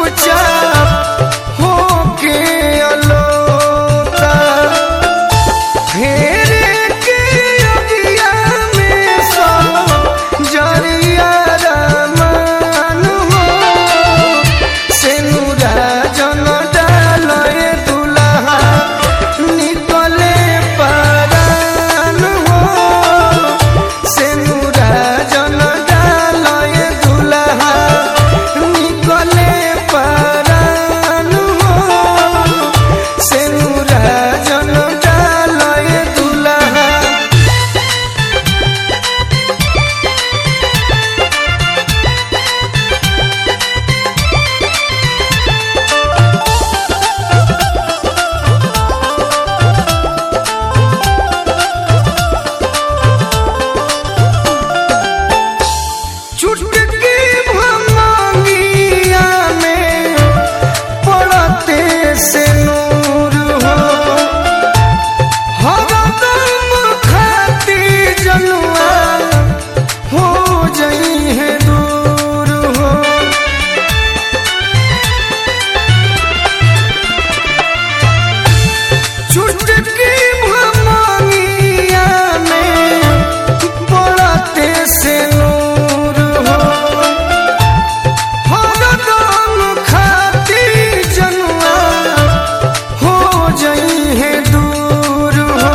चुपचाप होके अलोता फेरे के अगिया में सब जरिया रमान हो सेनुरा जन डाले दुल्हा निकले परान हो सेनुरा जन डाले दुल्हा निकले परान हो सेनुरा जन डाले दुल्हा। चुटकी भमंगिया में पड़ते से नूर हो हरदम खाती जनुआ हो जई है दूर हो चुटकी भमंगिया में पड़ते से नूर हो हरदम खाती जनुआ हो जई है दूर हो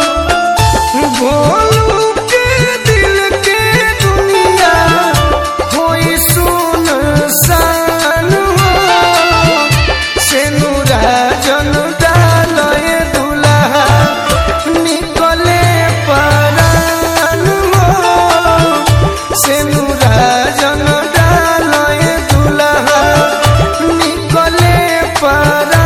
भोलू के दिल के दुनिया होई सुनसान हो सेनुरा जन डाले दुल्हा निकले परान हो सेनुरा जन डाले दुल्हा निकले परान।